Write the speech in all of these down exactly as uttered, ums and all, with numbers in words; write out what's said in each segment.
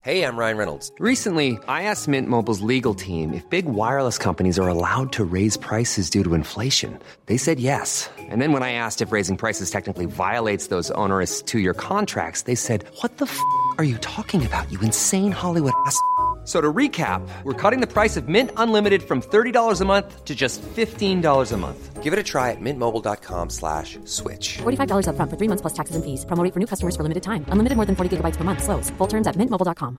Hey, I'm Ryan Reynolds. Recently, I asked Mint Mobile's legal team if big wireless companies are allowed to raise prices due to inflation. They said yes. And then when I asked if raising prices technically violates those onerous two-year contracts, they said, what the f*** are you talking about, you insane Hollywood ass f- So to recap, we're cutting the price of Mint Unlimited from thirty dollars a month to just fifteen dollars a month. Give it a try at mintmobile.com slash switch. forty-five dollars up front for three months plus taxes and fees. Promo rate for new customers for limited time. Unlimited more than forty gigabytes per month. Slows full terms at mint mobile dot com.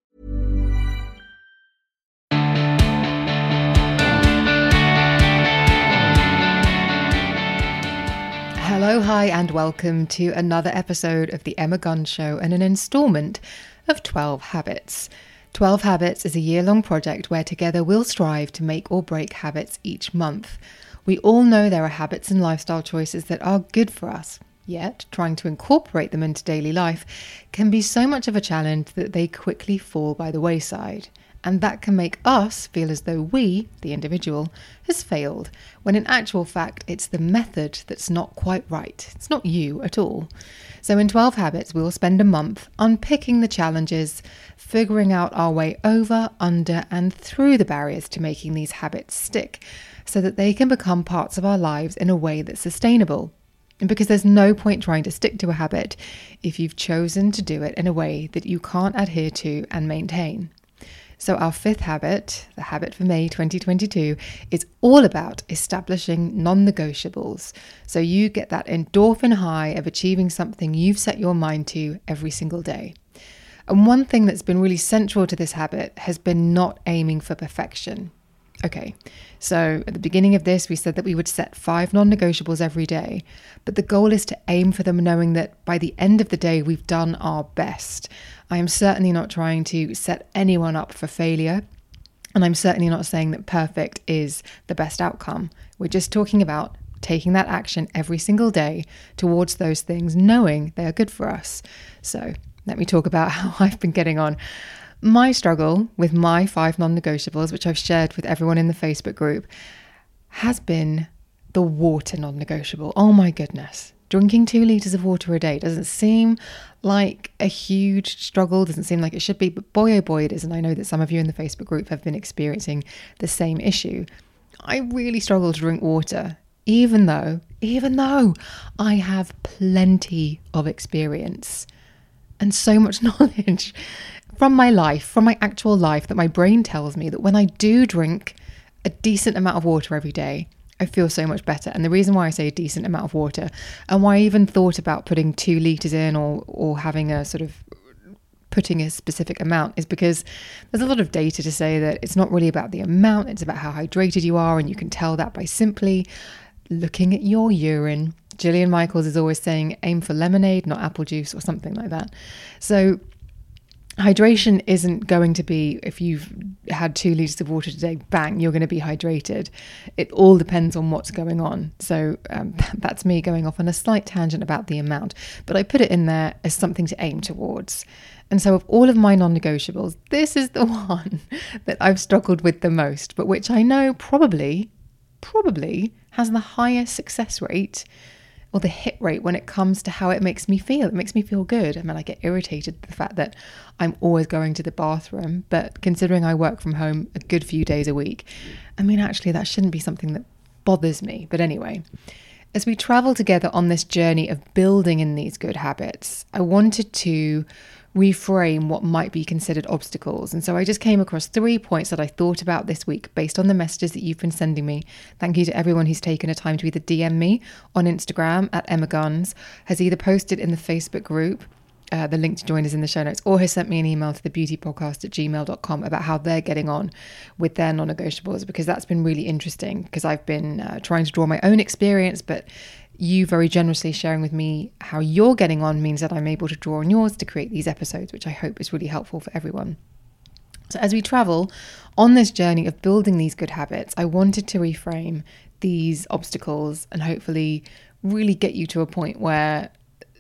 Hello, hi, and welcome to another episode of The Emma Guns Show and an instalment of twelve Habits. twelve Habits is a year-long project where together we'll strive to make or break habits each month. We all know there are habits and lifestyle choices that are good for us, yet trying to incorporate them into daily life can be so much of a challenge that they quickly fall by the wayside. And that can make us feel as though we, the individual, has failed, when in actual fact it's the method that's not quite right. It's not you at all. So in twelve Habits, we'll spend a month unpicking the challenges, figuring out our way over, under and through the barriers to making these habits stick, so that they can become parts of our lives in a way that's sustainable. And because there's no point trying to stick to a habit if you've chosen to do it in a way that you can't adhere to and maintain. So our fifth habit, the habit for May twenty twenty-two, is all about establishing non-negotiables. So you get that endorphin high of achieving something you've set your mind to every single day. And one thing that's been really central to this habit has been not aiming for perfection. Okay, so at the beginning of this, we said that we would set five non-negotiables every day, but the goal is to aim for them knowing that by the end of the day, we've done our best. I am certainly not trying to set anyone up for failure, and I'm certainly not saying that perfect is the best outcome. We're just talking about taking that action every single day towards those things, knowing they are good for us. So let me talk about how I've been getting on. My struggle with my five non-negotiables, which I've shared with everyone in the Facebook group, has been the water non-negotiable. Oh my goodness. Drinking two litres of water a day doesn't seem like a huge struggle, doesn't seem like it should be, but boy oh boy it is. And I know that some of you in the Facebook group have been experiencing the same issue. I really struggle to drink water, even though, even though I have plenty of experience and so much knowledge from my life, from my actual life, that my brain tells me that when I do drink a decent amount of water every day, I feel so much better. And the reason why I say a decent amount of water, and why I even thought about putting two litres in or or having a sort of putting a specific amount, is because there's a lot of data to say that it's not really about the amount, it's about how hydrated you are. And you can tell that by simply looking at your urine. Jillian Michaels is always saying, aim for lemonade, not apple juice or something like that. So hydration isn't going to be, if you've had two litres of water today, bang, you're going to be hydrated. It all depends on what's going on. So um, that's me going off on a slight tangent about the amount, but I put it in there as something to aim towards. And so of all of my non-negotiables, this is the one that I've struggled with the most, but which I know probably, probably has the highest success rate or the hit rate when it comes to how it makes me feel. It makes me feel good. I mean, I get irritated at the fact that I'm always going to the bathroom, but considering I work from home a good few days a week, I mean, actually that shouldn't be something that bothers me. But anyway, as we travel together on this journey of building in these good habits, I wanted to reframe what might be considered obstacles. And so I just came across three points that I thought about this week based on the messages that you've been sending me. Thank you to everyone who's taken a time to either D M me on Instagram at Emma Guns, has either posted in the Facebook group, uh, the link to join is in the show notes, or has sent me an email to the beauty podcast at gmail dot com about how they're getting on with their non-negotiables, because that's been really interesting, because I've been uh, trying to draw my own experience, but you very generously sharing with me how you're getting on means that I'm able to draw on yours to create these episodes, which I hope is really helpful for everyone. So as we travel on this journey of building these good habits, I wanted to reframe these obstacles and hopefully really get you to a point where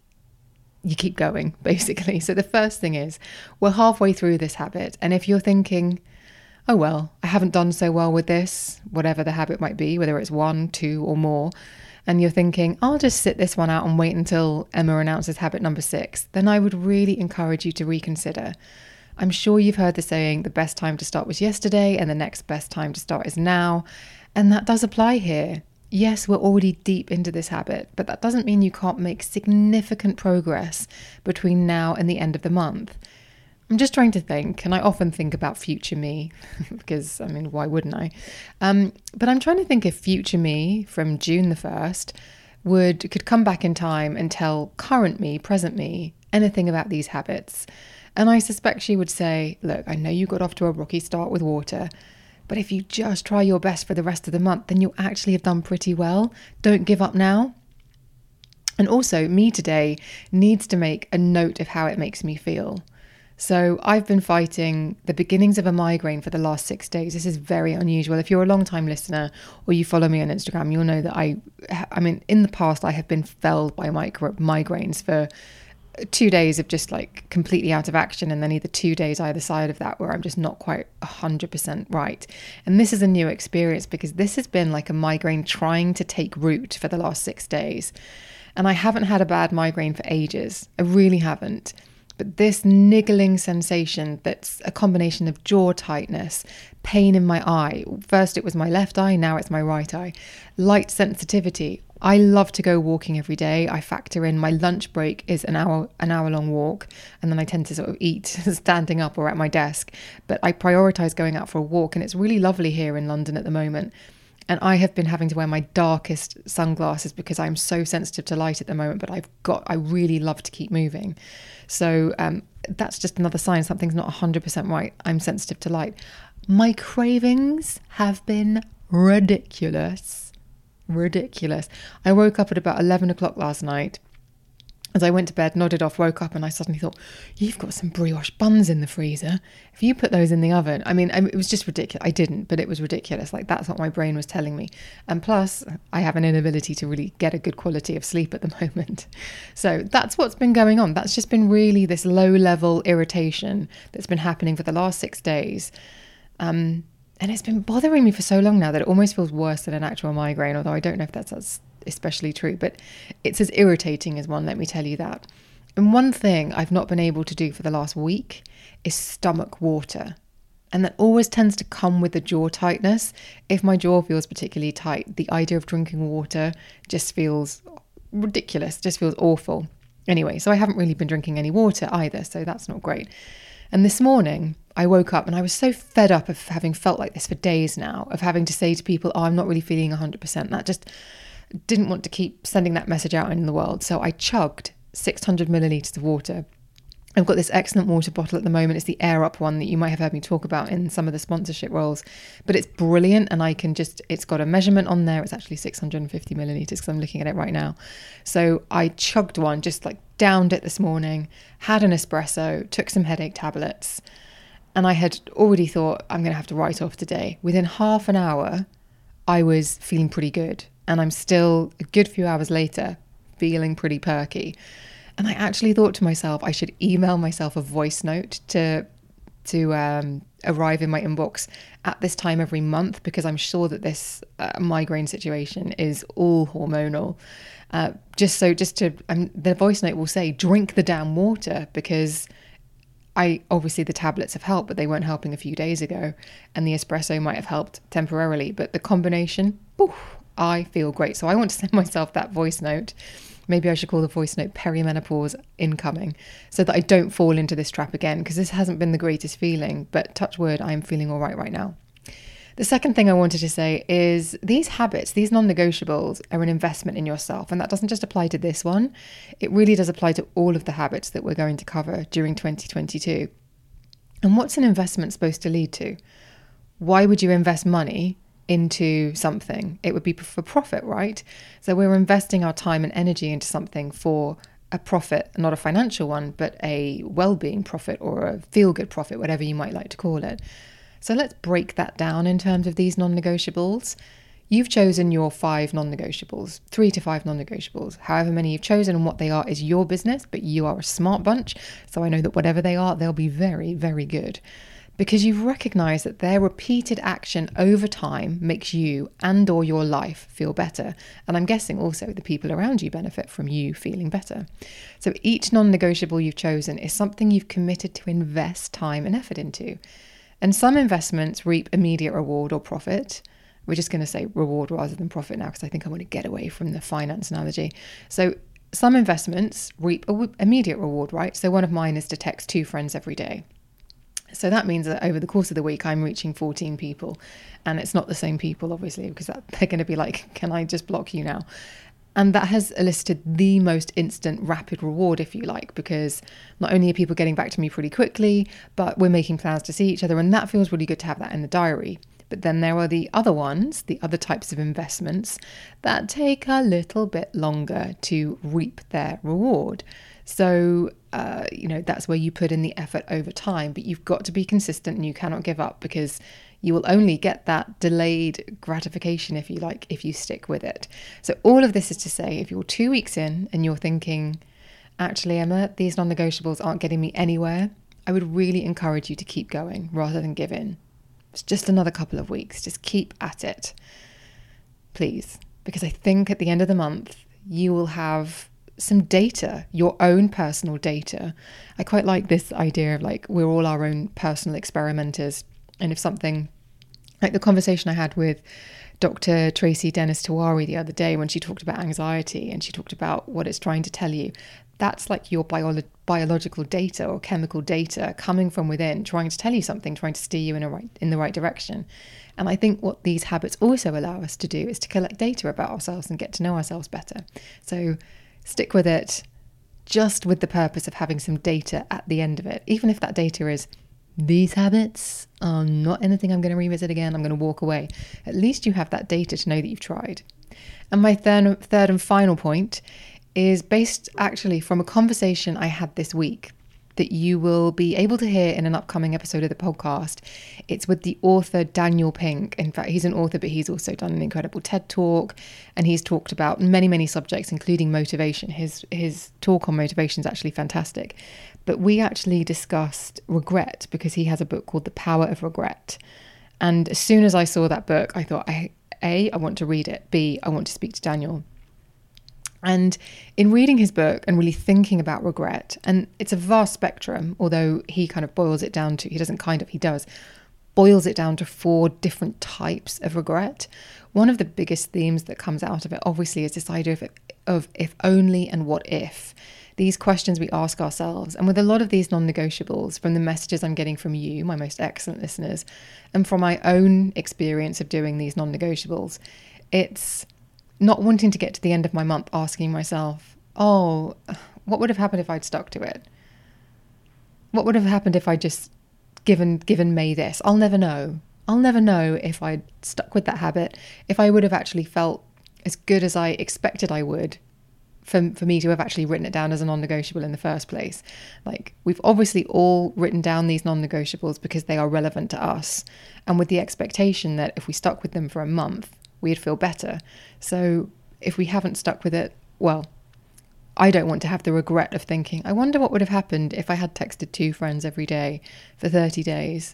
you keep going, basically. So the first thing is, we're halfway through this habit. And if you're thinking, oh, well, I haven't done so well with this, whatever the habit might be, whether it's one, two or more, and you're thinking, I'll just sit this one out and wait until Emma announces habit number six, then I would really encourage you to reconsider. I'm sure you've heard the saying, the best time to start was yesterday and the next best time to start is now. And that does apply here. Yes, we're already deep into this habit, but that doesn't mean you can't make significant progress between now and the end of the month. I'm just trying to think, and I often think about future me, because, I mean, why wouldn't I? Um, but I'm trying to think if future me from June the first would could come back in time and tell current me, present me, anything about these habits. And I suspect she would say, look, I know you got off to a rocky start with water, but if you just try your best for the rest of the month, then you'll actually have done pretty well. Don't give up now. And also, me today needs to make a note of how it makes me feel. So I've been fighting the beginnings of a migraine for the last six days. This is very unusual. If you're a long-time listener or you follow me on Instagram, you'll know that I, I mean, in the past, I have been felled by micro, migraines for two days of just like completely out of action, and then either two days either side of that where I'm just not quite one hundred percent right. And this is a new experience because this has been like a migraine trying to take root for the last six days. And I haven't had a bad migraine for ages. I really haven't. But this niggling sensation that's a combination of jaw tightness, pain in my eye. First it was my left eye, now it's my right eye. Light sensitivity. I love to go walking every day. I factor in my lunch break is an hour, an hour long walk. And then I tend to sort of eat standing up or at my desk. But I prioritize going out for a walk. And it's really lovely here in London at the moment. And I have been having to wear my darkest sunglasses because I'm so sensitive to light at the moment, but I've got, I really love to keep moving. So um, that's just another sign something's not one hundred percent right. I'm sensitive to light. My cravings have been ridiculous, ridiculous. I woke up at about eleven o'clock last night. As I went to bed, nodded off, woke up, and I suddenly thought, you've got some brioche buns in the freezer. If you put those in the oven, I mean, it was just ridiculous. I didn't, but it was ridiculous. Like, that's what my brain was telling me. And plus, I have an inability to really get a good quality of sleep at the moment. So that's what's been going on. That's just been really this low-level irritation that's been happening for the last six days. Um, and it's been bothering me for so long now that it almost feels worse than an actual migraine, although I don't know if that's as especially true, but it's as irritating as one, let me tell you that. And one thing I've not been able to do for the last week is stomach water. And that always tends to come with the jaw tightness. If my jaw feels particularly tight, the idea of drinking water just feels ridiculous, just feels awful. Anyway, so I haven't really been drinking any water either, so that's not great. And this morning, I woke up and I was so fed up of having felt like this for days now, of having to say to people, oh, I'm not really feeling one hundred percent. That just didn't want to keep sending that message out in the world. So I chugged six hundred millilitres of water. I've got this excellent water bottle at the moment. It's the Air Up one that you might have heard me talk about in some of the sponsorship roles. But it's brilliant, and I can just, it's got a measurement on there. It's actually six hundred fifty millilitres because I'm looking at it right now. So I chugged one, just like downed it this morning, had an espresso, took some headache tablets, and I had already thought, I'm going to have to write off today. Within half an hour, I was feeling pretty good. And I'm still, a good few hours later, feeling pretty perky. And I actually thought to myself, I should email myself a voice note to to um, arrive in my inbox at this time every month, because I'm sure that this uh, migraine situation is all hormonal. Uh, just so, just to, um, the voice note will say, drink the damn water, because I, obviously the tablets have helped, but they weren't helping a few days ago. And the espresso might have helped temporarily, but the combination, oof, I feel great. So I want to send myself that voice note. Maybe I should call the voice note perimenopause incoming, so that I don't fall into this trap again, because this hasn't been the greatest feeling, but touch wood, I'm feeling all right right now. The second thing I wanted to say is these habits, these non-negotiables, are an investment in yourself. And that doesn't just apply to this one. It really does apply to all of the habits that we're going to cover during twenty twenty-two. And what's an investment supposed to lead to? Why would you invest money into something? It would be for profit, right? So we're investing our time and energy into something for a profit, not a financial one, but a well-being profit or a feel-good profit, whatever you might like to call it. So let's break that down in terms of these non-negotiables. You've chosen your five non-negotiables, three to five non-negotiables. However many you've chosen and what they are is your business, but you are a smart bunch. So I know that whatever they are, they'll be very, very good. because you've recognized that their repeated action over time makes you and or your life feel better. And I'm guessing also the people around you benefit from you feeling better. So each non-negotiable you've chosen is something you've committed to invest time and effort into. And some investments reap immediate reward or profit. We're just going to say reward rather than profit now, because I think I want to get away from the finance analogy. So some investments reap immediate reward, right? So one of mine is to text two friends every day. So that means that over the course of the week, I'm reaching fourteen people, and it's not the same people, obviously, because that, they're going to be like, can I just block you now? And that has elicited the most instant, rapid reward, if you like, because not only are people getting back to me pretty quickly, but we're making plans to see each other. And that feels really good to have that in the diary. But then there are the other ones, the other types of investments that take a little bit longer to reap their reward. So, uh, you know, that's where you put in the effort over time, but you've got to be consistent and you cannot give up, because you will only get that delayed gratification, if you like, if you stick with it. So all of this is to say, if you're two weeks in and you're thinking, actually, Emma, these non-negotiables aren't getting me anywhere, I would really encourage you to keep going rather than give in. It's just another couple of weeks. Just keep at it, please, because I think at the end of the month, you will have some data, your own personal data. I quite like this idea of like, we're all our own personal experimenters. And if something, like the conversation I had with Doctor Tracy Dennis Tawari the other day when she talked about anxiety and she talked about what it's trying to tell you, that's like your bio- biological data or chemical data coming from within, trying to tell you something, trying to steer you in a right in the right direction. And I think what these habits also allow us to do is to collect data about ourselves and get to know ourselves better. So stick with it, just with the purpose of having some data at the end of it. Even if that data is, these habits are not anything I'm going to revisit again, I'm going to walk away. At least you have that data to know that you've tried. And my third, third and final point is based actually from a conversation I had this week that you will be able to hear in an upcoming episode of the podcast. It's with the author Daniel Pink. In fact, he's an author, but he's also done an incredible TED Talk, and he's talked about many, many subjects, including motivation. His his talk on motivation is actually fantastic. But we actually discussed regret, because he has a book called The Power of Regret. And as soon as I saw that book, I thought, I, A, I want to read it. B, I want to speak to Daniel. And in reading his book and really thinking about regret, and it's a vast spectrum, although he kind of boils it down to, he doesn't kind of, he does, boils it down to four different types of regret. One of the biggest themes that comes out of it, obviously, is this idea of, of if only and what if. These questions we ask ourselves. And with a lot of these non-negotiables, from the messages I'm getting from you, my most excellent listeners, and from my own experience of doing these non-negotiables, it's not wanting to get to the end of my month asking myself, oh, what would have happened if I'd stuck to it? What would have happened if I just given given May this? I'll never know. I'll never know if I'd stuck with that habit, if I would have actually felt as good as I expected I would for, for me to have actually written it down as a non-negotiable in the first place. Like, we've obviously all written down these non-negotiables because they are relevant to us, and with the expectation that if we stuck with them for a month, we'd feel better. So if we haven't stuck with it, well, I don't want to have the regret of thinking, I wonder what would have happened if I had texted two friends every day for thirty days.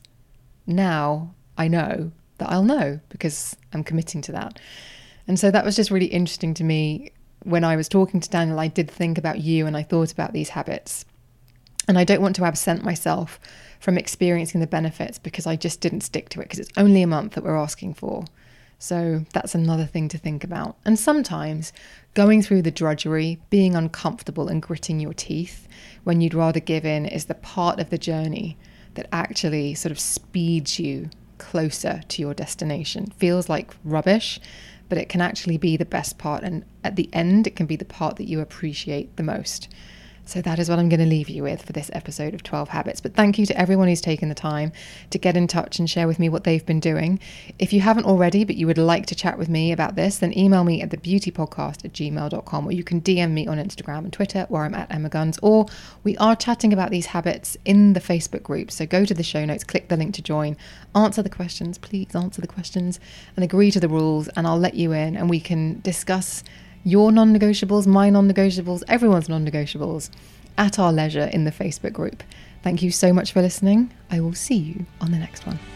Now I know that I'll know, because I'm committing to that. And so that was just really interesting to me. When I was talking to Daniel, I did think about you and I thought about these habits. And I don't want to absent myself from experiencing the benefits because I just didn't stick to it, because it's only a month that we're asking for. So that's another thing to think about. And sometimes going through the drudgery, being uncomfortable and gritting your teeth when you'd rather give in, is the part of the journey that actually sort of speeds you closer to your destination. Feels like rubbish, but it can actually be the best part. And at the end, it can be the part that you appreciate the most. So that is what I'm going to leave you with for this episode of twelve Habits. But thank you to everyone who's taken the time to get in touch and share with me what they've been doing. If you haven't already, but you would like to chat with me about this, then email me at the beauty podcast at gmail dot com, or you can D M me on Instagram and Twitter, where I'm at Emma Guns, or we are chatting about these habits in the Facebook group. So go to the show notes, click the link to join, answer the questions, please answer the questions, and agree to the rules, and I'll let you in and we can discuss your non-negotiables, my non-negotiables, everyone's non-negotiables at our leisure in the Facebook group. Thank you so much for listening. I will see you on the next one.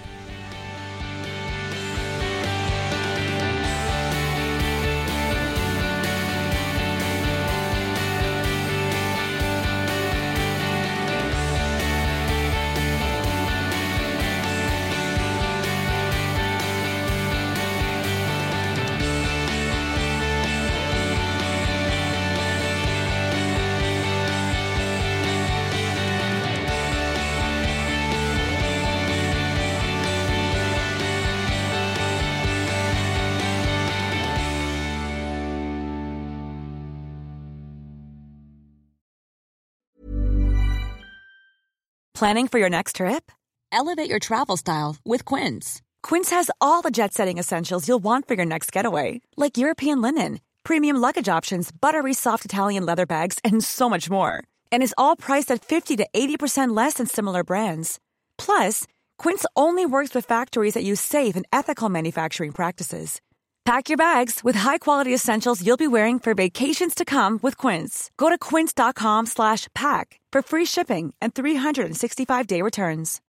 Planning for your next trip? Elevate your travel style with Quince. Quince has all the jet-setting essentials you'll want for your next getaway, like European linen, premium luggage options, buttery soft Italian leather bags, and so much more. And is all priced at fifty to eighty percent less than similar brands. Plus, Quince only works with factories that use safe and ethical manufacturing practices. Pack your bags with high-quality essentials you'll be wearing for vacations to come with Quince. Go to quince.com slash pack for free shipping and three sixty-five day returns.